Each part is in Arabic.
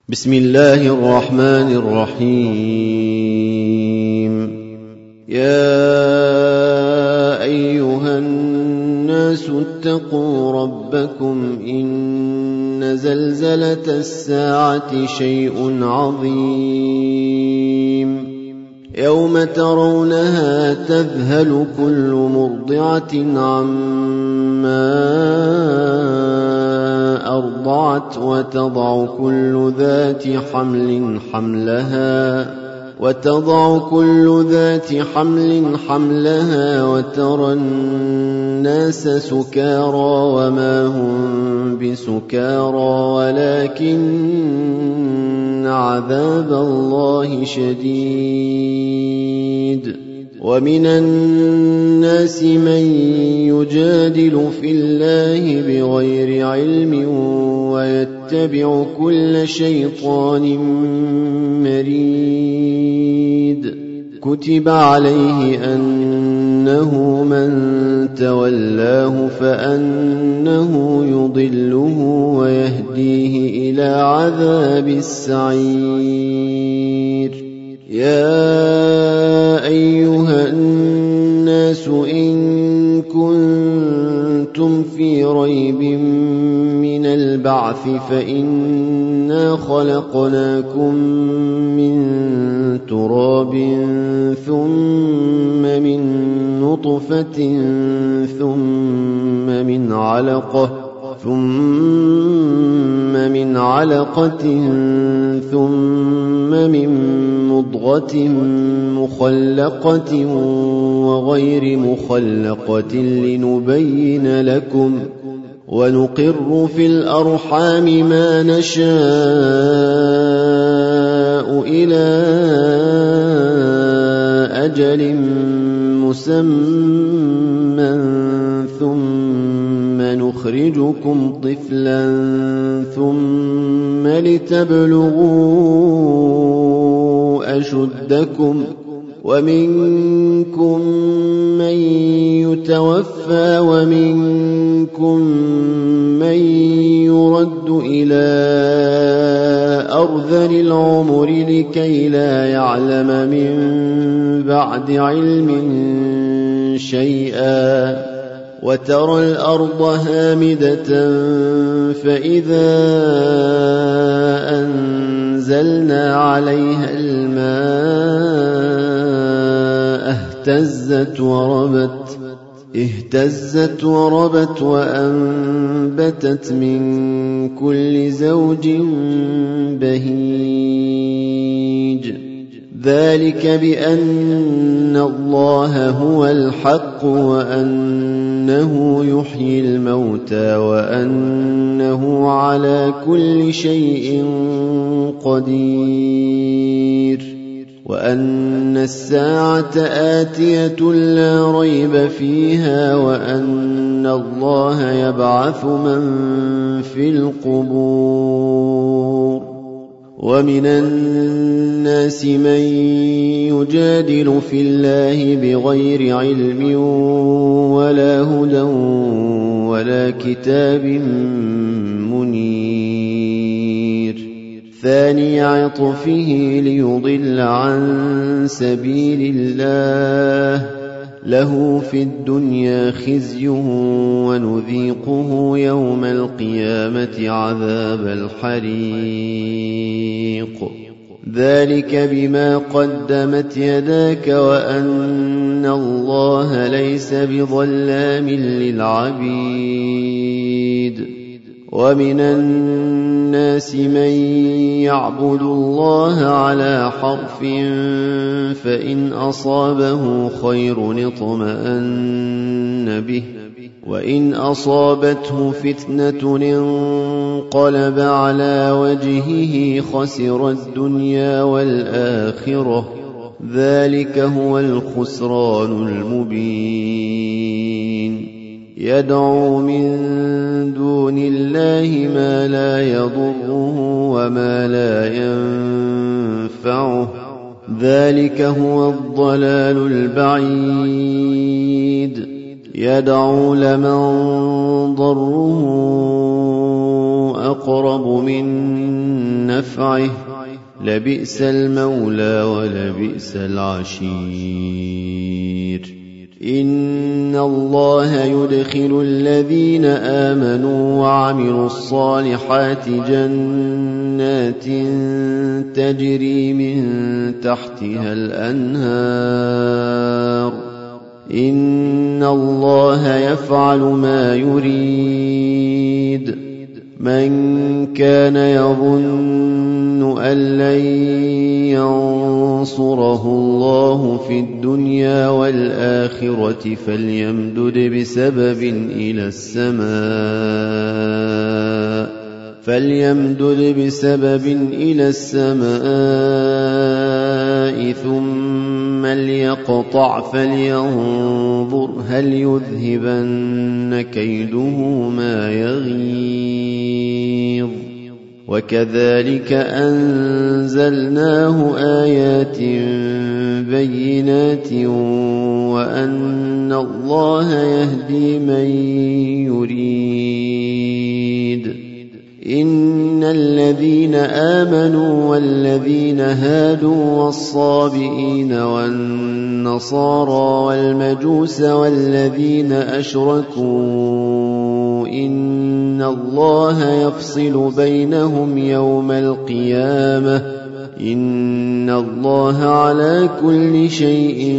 بسم الله الرحمن الرحيم. يا أيها الناس اتقوا ربكم إن زلزلة الساعة شيء عظيم يوم ترونها تذهل كل مرضعة عما أرضعت وتضع كل ذات حمل حملها وترى الناس سكارى وما هم بسكارى ولكن عذاب الله شديد. ومن الناس من يجادل في الله بغير علم ويتبع كل شيطان مريد. كتب عليه أنه من تولاه فأنه يضله ويهديه إلى عذاب السعير. يا أيها الناس إن كنتم في ريب من البعث فإنا خلقناكم من تراب ثم من نطفة ثم من علقة ثم من مضغة مخلقة وغير مخلقة لنبين لكم ونقر في الأرحام ما نشاء إلى أجل مسمى ثم نخرجكم طفلا ثم لتبلغوا أشدكم ومنكم من يتوفى ومنكم من يرد إلى أرذل العمر لكي لا يعلم من بعد علم شيئا. وترى الأرض هامدة فإذا أنزلنا عليها الماء اهتزت وربت وأنبتت من كل زوج بهيج. ذلك بأن الله هو الحق وأنه يحيي الموتى وأنه على كل شيء قدير وأن الساعة آتية لا ريب فيها وأن الله يبعث من في القبور. ومن الناس من يجادل في الله بغير علم ولا هدى ولا كتاب منير. ثاني عطفه ليضل عن سبيل الله له في الدنيا خزي ونذيقه يوم القيامة عذاب الحريق. ذلك بما قدمت يداك وأن الله ليس بظلام للعبيد. ومن الناس من يعبد الله على حرف فإن أصابه خير اطمأن به وإن أصابته فتنة انقلب على وجهه خسر الدنيا والآخرة. ذلك هو الخسران المبين. يدعو من دون الله ما لا يضره وما لا ينفعه. ذلك هو الضلال البعيد. يدعو لمن ضره أقرب من نفعه لبئس المولى ولبئس العشير إن الله يدخل الذين آمنوا وعملوا الصالحات جنات تجري من تحتها الأنهار إن الله يفعل ما يريد من كان يظن أن لن ينصره الله في الدنيا والآخرة فليمدد بسبب إلى السماء ثم ليقطع فلينظر هل يذهبن كيده ما يغيظ وكذلك أنزلناه آيات بينات وأن الله يهدي من يريد إن الذين آمنوا والذين هادوا والصابئين والنصارى والمجوس والذين أشركوا إن الله يفصل بينهم يوم القيامة إن الله على كل شيء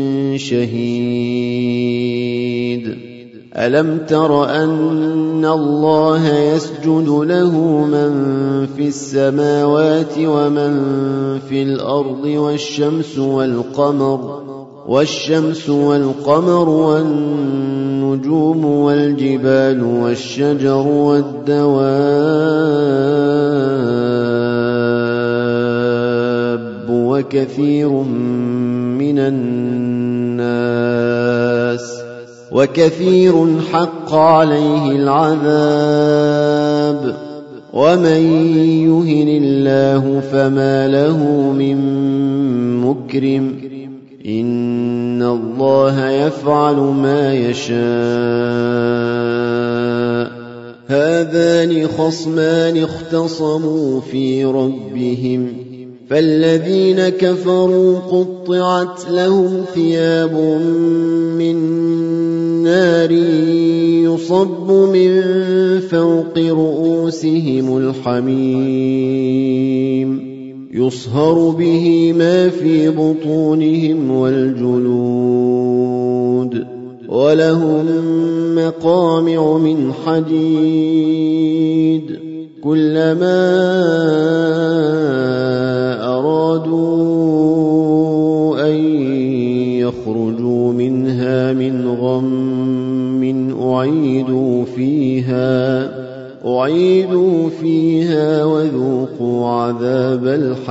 شهيد ألم تر أن الله يسجد له من في السماوات ومن في الأرض والشمس والقمر والنجوم والجبال والشجر والدواب وكثير حق عليه العذاب ومن يهن الله فما له من مكرم إن الله يفعل ما يشاء هذان خصمان اختصموا في ربهم فالذين كفروا قطعت لهم ثياب من نار يصب من فوق رؤوسهم الحميم يصهر به ما في بطونهم والجلود ولهم مقامع من حديد كلما أرادوا أن يخرجوا منها من غم أعيدوا فيها وذوقوا عذاب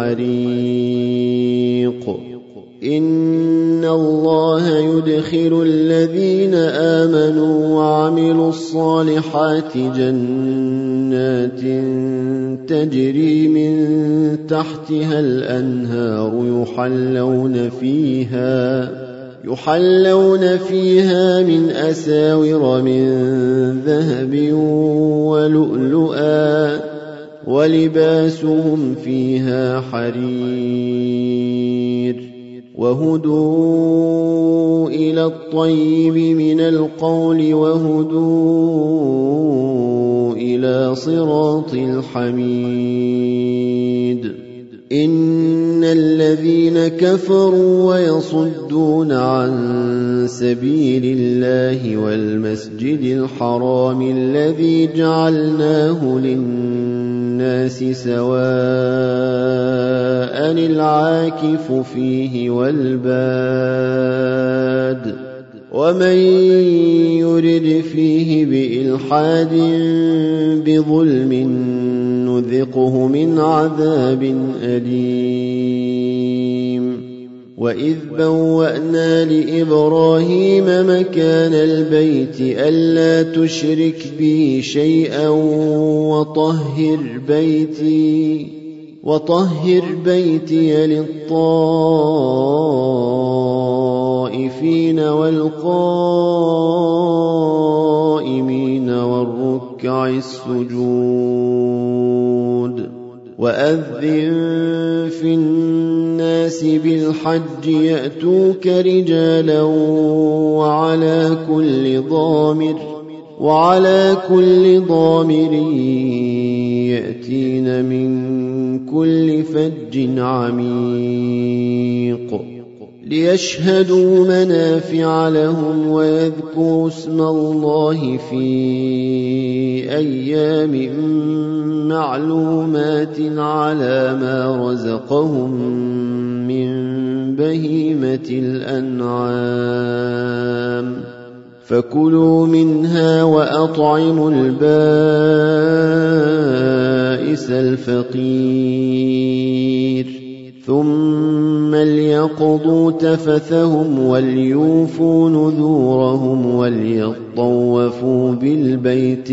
الحريق إن الله يدخل الذين آمنوا وعملوا الصالحات جنات تجري من تحتها الأنهار يحلون فيها من أساور من ذهب ولؤلؤا ولباسهم فيها حرير وهدوا إلى الطيب من القول وهدوا إلى صراط الحميد إن الذين كفروا ويصدون عن سبيل الله والمسجد الحرام الذي جعلناه للناس سواء العاكف فيه والباد ومن يرد فيه بإلحاد بظلم نذقه من عذاب أليم وإذ بوأنا لإبراهيم مكان البيت ألا تشرك بي شيئا وطهر بيتي للطائفين والقائمين والركع الركع السجود وأذن في الناس بالحج يأتوك رجالا وعلى كل ضامر يأتين من كل فج عميق ليشهدوا منافع لهم ويذكروا اسم الله في أيام معلومات على ما رزقهم من بهيمة الأنعام فكلوا منها وأطعموا البائس الفقير ثم ليقضوا تفثهم وليوفوا نذورهم وليطوفوا بالبيت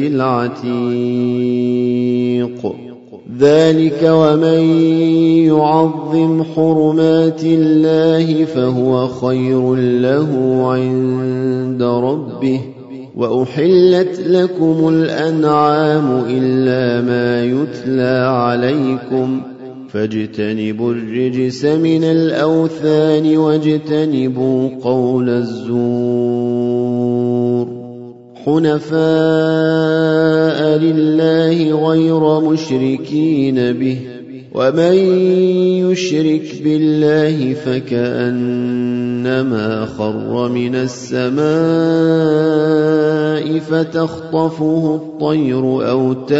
العتيق ذلك ومن يعظم حرمات الله فهو خير له عند ربه وأحلت لكم الأنعام إلا ما يتلى عليكم فاجتنبوا الرجس من الأوثان واجتنبوا قول الزور حنفاء لله غير مشركين به ومن يشرك بالله فكأنما خر من السماء فتخطفه الطير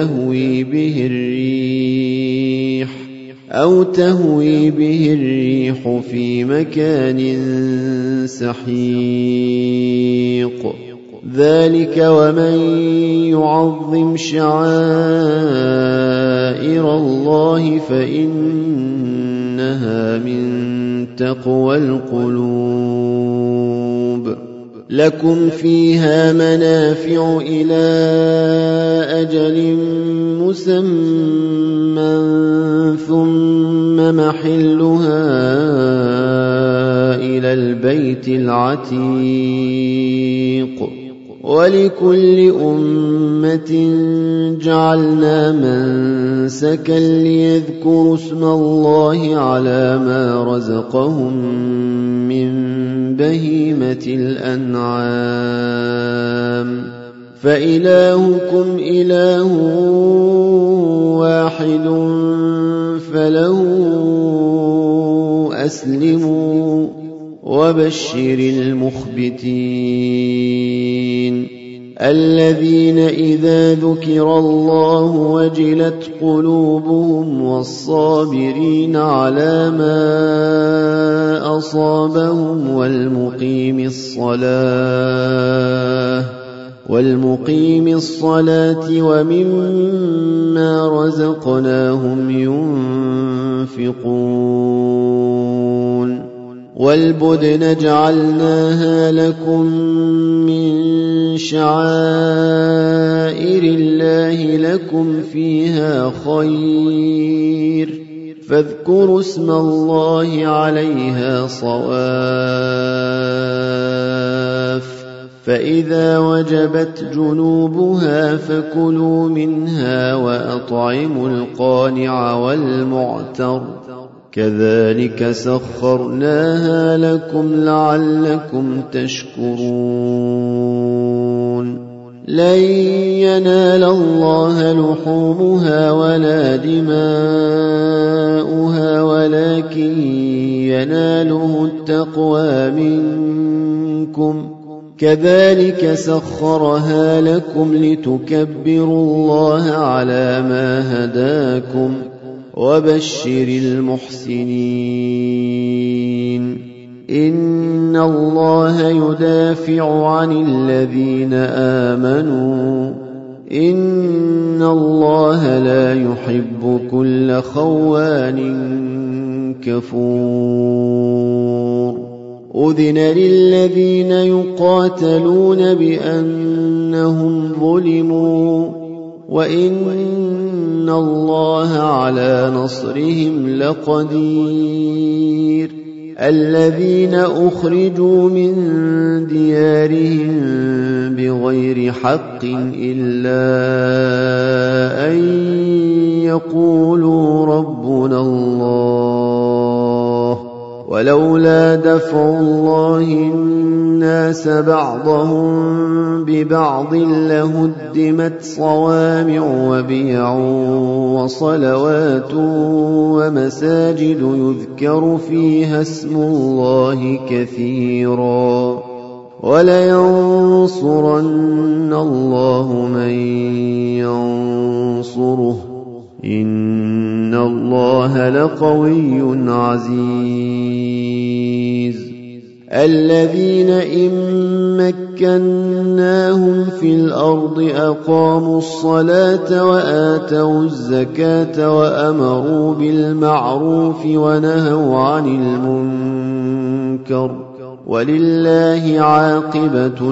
أو تهوي به الريح في مكان سحيق ذلك ومن يعظم شعائر الله فإنها من تقوى القلوب لكم فيها منافع إلى أجل مسمى ثم محلها إلى البيت العتيق ولكل أمة جعلنا منسكا ليذكروا اسم الله على ما رزقهم من بهيمة الأنعام فإلهكم إله واحد فله أسلموا وبشر المخبتين الذين إذا ذكر الله وجلت قلوبهم والصابرين على ما أصابهم والمقيم الصلاة ومما رزقناهم ينفقون والبدن جعلناها لكم من شعائر الله لكم فيها خير فاذكروا اسم الله عليها صواف فإذا وجبت جنوبها فكلوا منها وأطعموا القانع والمعتر كذلك سخرناها لكم لعلكم تشكرون لن ينال الله لحومها ولا دماؤها ولكن يناله التقوى منكم كذلك سخرها لكم لتكبروا الله على ما هداكم وبشر المحسنين إن الله يدافع عن الذين آمنوا إن الله لا يحب كل خوان كفور أذن للذين يقاتلون بأنهم ظلموا وإن الله على نصرهم لقدير الذين أخرجوا من ديارهم بغير حق إلا أن يقولوا ربنا الله ولولا دفع الله الناس بعضهم ببعض لهدمت صوامع وبيع وصلوات ومساجد يذكر فيها اسم الله كثيرا ولينصرن الله من ينصره إن الله لقوي عزيز الذين إن مكناهم في الأرض أقاموا الصلاة وآتوا الزكاة وأمروا بالمعروف ونهوا عن المنكر ولله عاقبة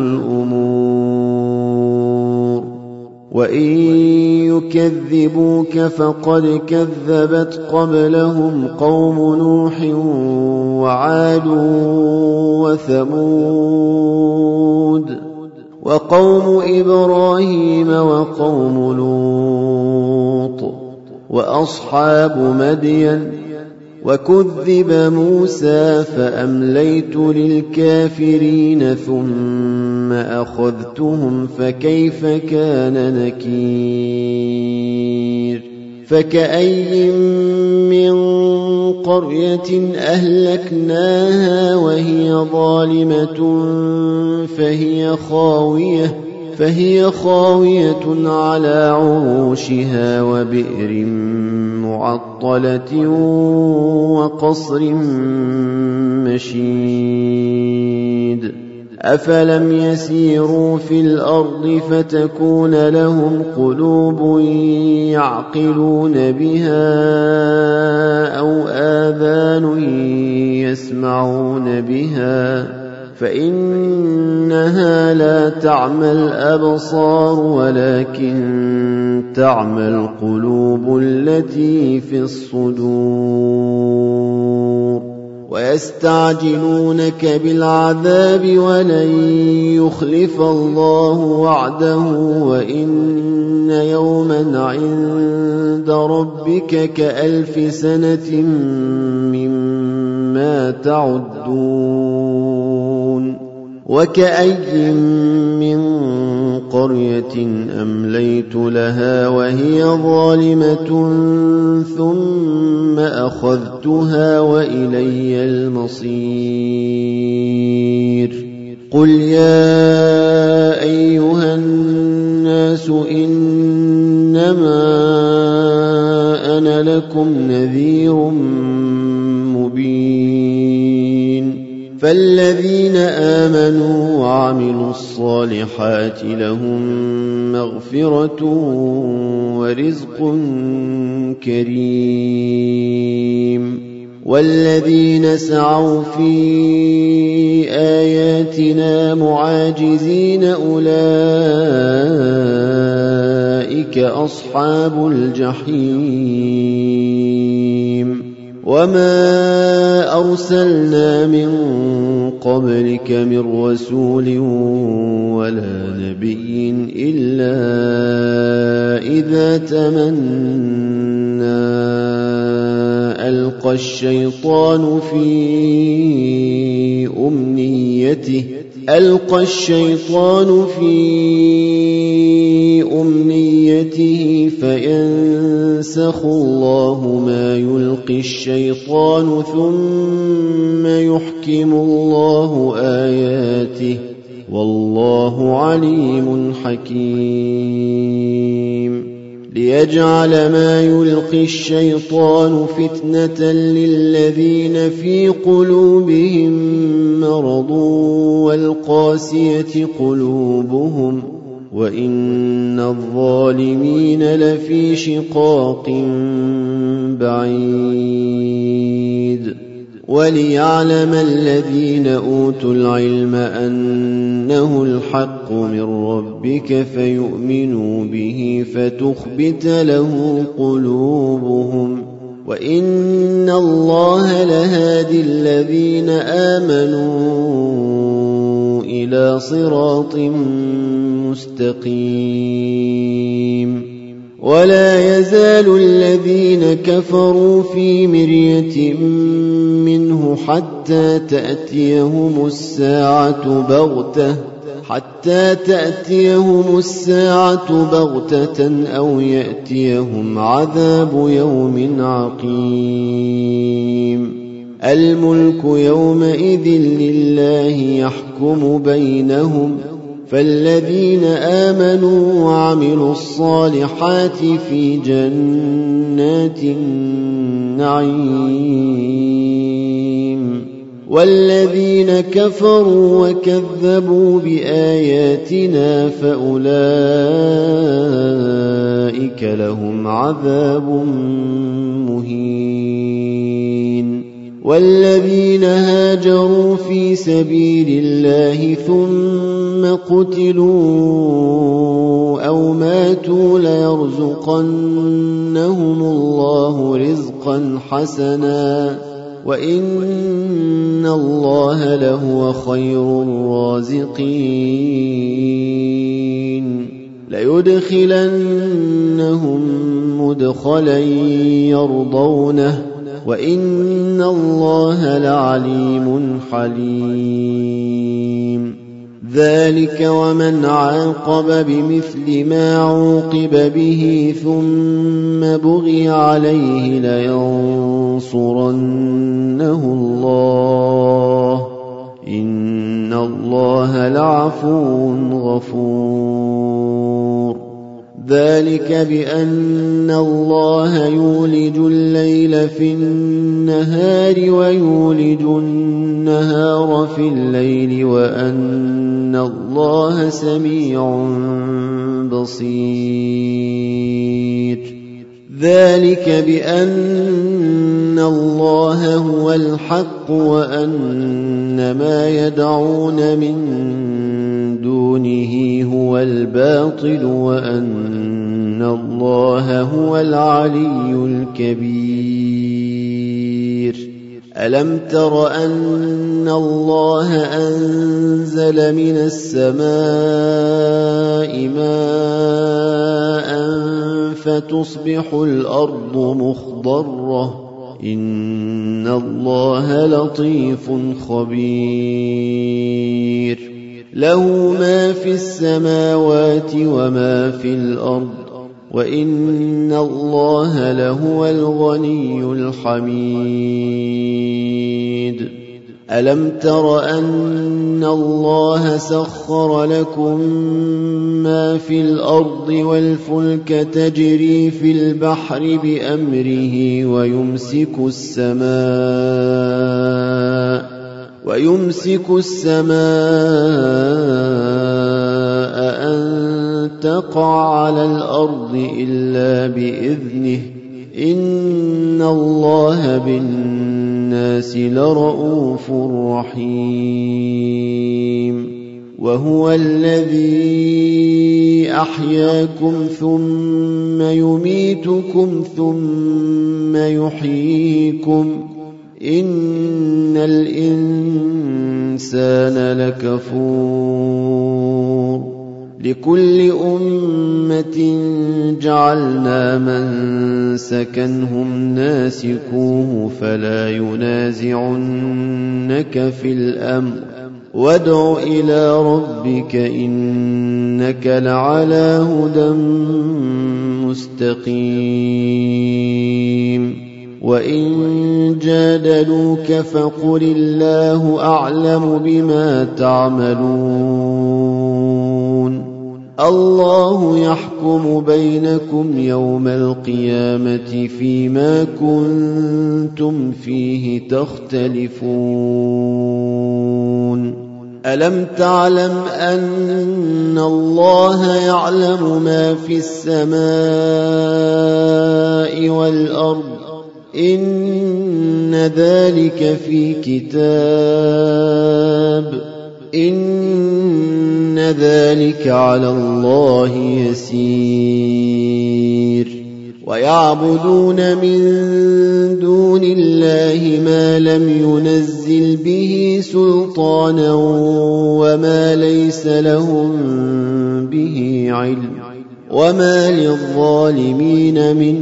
الأمور وإن يكذبوك فقد كذبت قبلهم قوم نوح وعاد وثمود وقوم إبراهيم وقوم لوط وأصحاب مدين وكذب موسى فأمليت للكافرين ثم أخذتهم فكيف كان نكير فكأي من قرية أهلكناها وهي ظالمة فهي خاوية على عروشها وبئر معطلة وقصر مشيد أفلم يسيروا في الأرض فتكون لهم قلوب يعقلون بها أو آذان يسمعون بها فإنها لا تعمى الأبصار ولكن تعمى القلوب التي في الصدور ويستعجلونك بالعذاب ولن يخلف الله وعده وإن يوما عند ربك كألف سنة مما تعدون وكأي من قرية أمليت لها وهي ظالمة ثم أخذتها وإلي المصير قل يا أيها الناس إنما أنا لكم نذير مبين فالذين آمنوا وعملوا الصالحات لهم مغفرة ورزق كريم والذين سعوا في آياتنا معاجزين أولئك أصحاب الجحيم وما أرسلنا من قبلك من رسول ولا نبي إلا إذا تمنى ألقى الشيطان في أمنيته فينسخ الله ما يلقي الشيطان ثم يحكم الله آياته والله عليم حكيم ليجعل ما يلقي الشيطان فتنة للذين في قلوبهم مرض والقاسية قلوبهم وإن الظالمين لفي شقاق بعيد وليعلم الذين أوتوا العلم أنه الحق من ربك فيؤمنوا به فتخبت له قلوبهم وإن الله لهادي الذين آمنوا إلى صراط مستقيم ولا يزال الذين كفروا في مرية منه حتى تأتيهم الساعة بغتة أو يأتيهم عذاب يوم عقيم الملك يومئذ لله يحكم بينهم فالذين آمنوا وعملوا الصالحات في جنات النعيم والذين كفروا وكذبوا بآياتنا فأولئك لهم عذاب مهين والذين هاجروا في سبيل الله ثم قتلوا أو ماتوا ليرزقنهم الله رزقا حسنا وإن الله لهو خير الرازقين ليدخلنهم مدخلا يرضونه وإن الله لعليم حليم ذلك ومن عاقب بمثل ما عوقب به ثم بغي عليه لينصرنه الله إن الله لعفو غفور ذلك بأن الله يولج الليل في النهار ويولج النهار في الليل وأن الله سميع بصير ذلك بأن الله هو الحق وأن ما يدعون من دونه هو الباطل وأن الله هو العلي الكبير ألم تر أن الله أنزل من السماء ماء فتصبح الأرض مخضرة إن الله لطيف خبير له ما في السماوات وما في الأرض وإن الله لهو الغني الحميد ألم تر أن الله سخر لكم ما في الأرض والفلك تجري في البحر بأمره ويمسك السماء أن تقع على الأرض إلا بإذنه إن الله بالناس لرءوف رحيم وهو الذي أحياكم ثم يميتكم ثم يحييكم إن الإنسان لكفور لكل أمة جعلنا منسكنهم ناسكوه فلا ينازعنك في الأمر وادع إلى ربك إنك لعلى هدى مستقيم وإن جادلوك فقل الله أعلم بما تعملون الله يحكم بينكم يوم القيامة فيما كنتم فيه تختلفون ألم تعلم أن الله يعلم ما في السماء والأرض إن ذلك في كتاب إن ذلك على الله يسير ويعبدون من دون الله ما لم ينزل به سلطانا وما ليس لهم به علم وما للظالمين من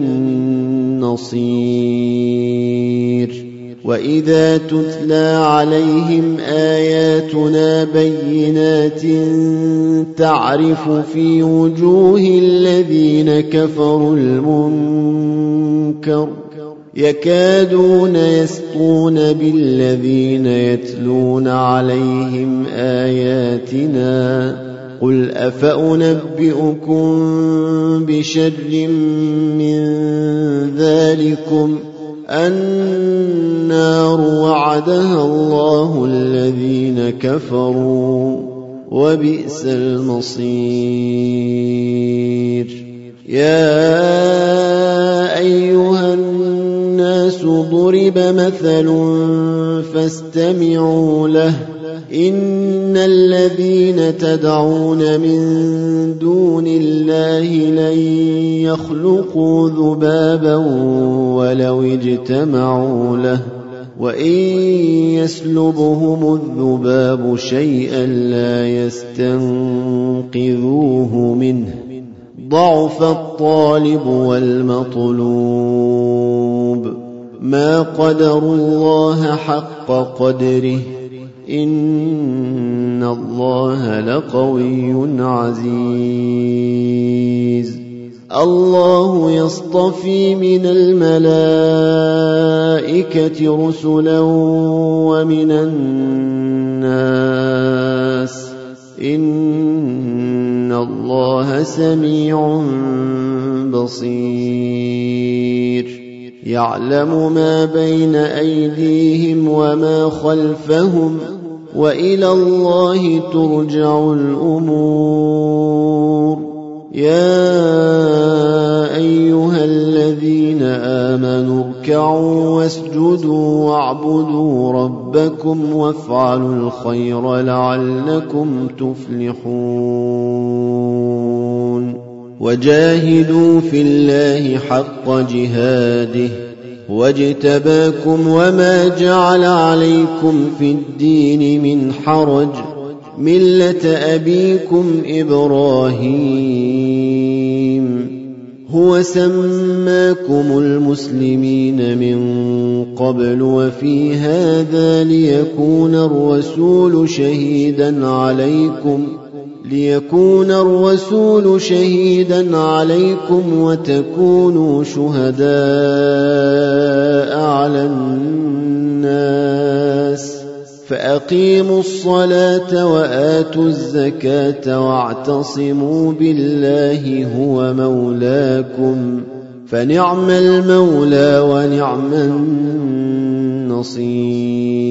نصير وإذا تتلى عليهم آياتنا بينات تعرف في وجوه الذين كفروا المنكر يكادون يسطون بالذين يتلون عليهم آياتنا قل أفأنبئكم بشر من ذلكم النار وعدها الله الذين كفروا وبئس المصير يا أيها الناس ضرب مثل فاستمعوا له إن الذين تدعون من دون الله لن يخلقوا ذبابا ولو اجتمعوا له وإن يسلبهم الذباب شيئا لا يستنقذوه منه ضعف الطالب والمطلوب ما قدروا الله حق قدره إن الله لقوي عزيز الله يصطفي من الملائكة رسلا ومن الناس إن الله سميع بصير يعلم ما بين أيديهم وما خلفهم وإلى الله ترجع الأمور يا أيها الذين آمنوا اركعوا واسجدوا واعبدوا ربكم وافعلوا الخير لعلكم تفلحون وجاهدوا في الله حق جهاده واجتباكم وما جعل عليكم في الدين من حرج ملة أبيكم إبراهيم هو سماكم المسلمين من قبل وفي هذا ليكون الرسول شهيدا عليكم وتكونوا شهداء على الناس فأقيموا الصلاة وآتوا الزكاة واعتصموا بالله هو مولاكم فنعم المولى ونعم النصير